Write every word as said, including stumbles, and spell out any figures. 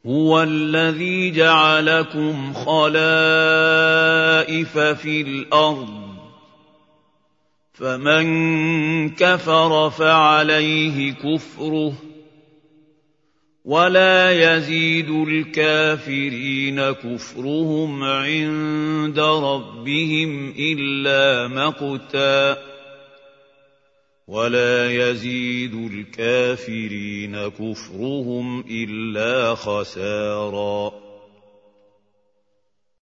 هُوَ الَّذِي جَعَلَكُمْ خَلَائِفَ فِي الْأَرْضِ ۚ فَمَن كَفَرَ فَعَلَيْهِ كُفْرُهُ ۖ وَلَا يَزِيدُ الْكَافِرِينَ كُفْرُهُمْ عِندَ رَبِّهِمْ إِلَّا مَقْتًا ۖ وَلَا يَزِيدُ الْكَافِرِينَ كُفْرُهُمْ إِلَّا خَسَارًا.